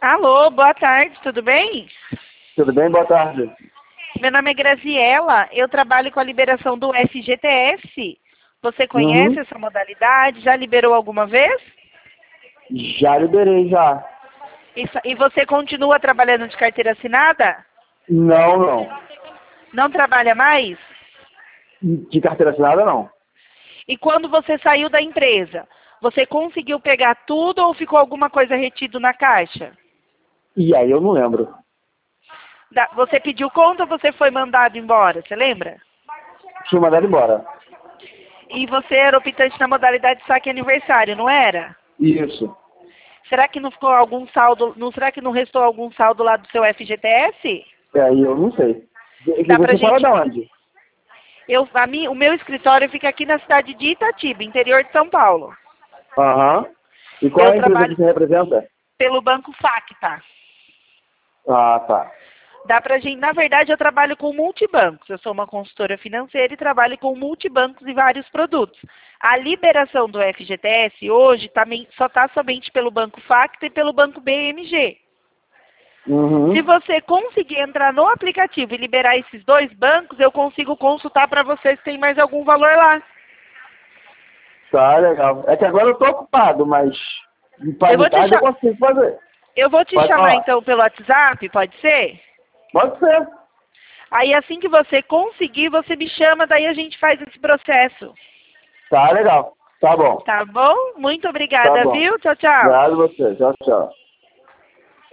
Alô, boa tarde, tudo bem? Tudo bem? Boa tarde. Meu nome é Graziela, eu trabalho com a liberação do FGTS. Você conhece Uhum. essa modalidade? Já liberou alguma vez? Já liberei, já. E você continua trabalhando de carteira assinada? Não, não. Não trabalha mais? De carteira assinada, não. E quando você saiu da empresa, você conseguiu pegar tudo ou ficou alguma coisa retido na caixa? E aí eu não lembro. Você pediu conta ou você foi mandado embora? Você lembra? Fui mandado embora. E você era optante na modalidade saque aniversário, não era? Isso. Será que não ficou algum saldo? Será que não restou algum saldo lá do seu FGTS? E aí eu não sei. E Dá pra você fala gente. de onde? O meu escritório fica aqui na cidade de Itatiba, interior de São Paulo. Aham. E qual Eu é a empresa que trabalho você representa? pelo Banco Facta. Ah, tá. Dá pra gente, na verdade, eu trabalho com multibancos. Eu sou uma consultora financeira e trabalho com multibancos e vários produtos. A liberação do FGTS hoje só está somente pelo Banco Facta e pelo Banco BMG. Se Uhum. você conseguir entrar no aplicativo e liberar esses dois bancos, eu consigo consultar para você se tem mais algum valor lá. Tá, legal. É que agora eu tô ocupado, mas Eu mais vou de te, tarde eu cha- consigo fazer. eu vou te Pode chamar falar. então pelo WhatsApp, pode ser? Pode ser. Aí assim que você conseguir, você me chama, daí a gente faz esse processo. Tá legal. Tá bom. Tá bom? Muito Tá obrigada, bom. viu? Tchau, tchau. Obrigado a você. Tchau, tchau.